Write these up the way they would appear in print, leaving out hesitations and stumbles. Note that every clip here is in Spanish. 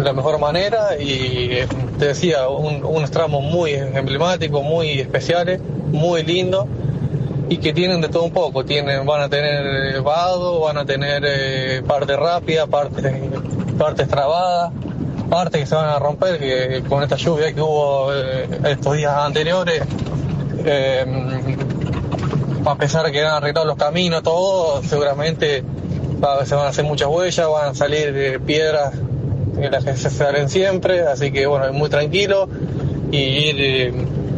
la mejor manera y te decía, unos tramos muy emblemáticos, muy especiales, muy lindos y que tienen de todo un poco. Van a tener vado, van a tener parte rápida, partes trabadas, partes que se van a romper, que con esta lluvia que hubo estos días anteriores, a pesar de que han arreglado los caminos, todo, seguramente se van a hacer muchas huellas, van a salir piedras en las que se salen siempre, así que bueno, muy tranquilo y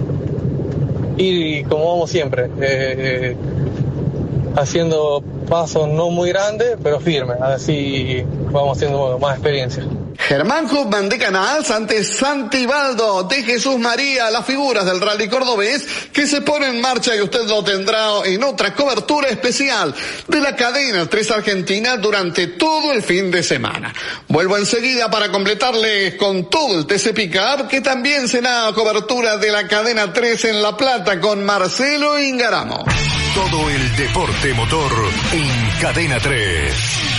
ir como vamos siempre, haciendo pasos no muy grandes, pero firmes, así vamos haciendo más experiencia. Germán Hubman de Canals ante Santibaldo de Jesús María, las figuras del rally cordobés que se pone en marcha y usted lo tendrá en otra cobertura especial de la cadena 3 Argentina durante todo el fin de semana. Vuelvo enseguida para completarles con todo el TC Pickup, que también será cobertura de la cadena 3 en La Plata con Marcelo Ingaramo. Todo el deporte motor en Cadena 3.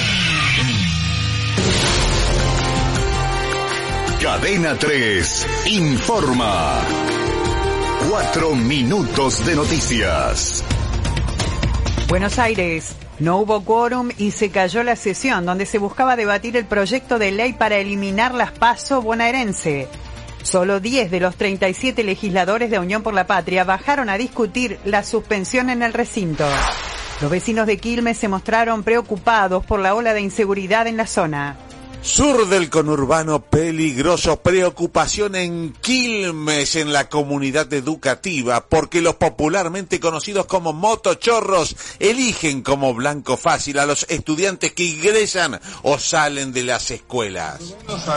Cadena 3 informa. 4 minutos de noticias. Buenos Aires. No hubo quórum y se cayó la sesión donde se buscaba debatir el proyecto de ley para eliminar las PASO bonaerense. Solo 10 de los 37 legisladores de Unión por la Patria bajaron a discutir la suspensión en el recinto. Los vecinos de Quilmes se mostraron preocupados por la ola de inseguridad en la zona. Sur del conurbano peligroso, preocupación en Quilmes, en la comunidad educativa, porque los popularmente conocidos como motochorros eligen como blanco fácil a los estudiantes que ingresan o salen de las escuelas.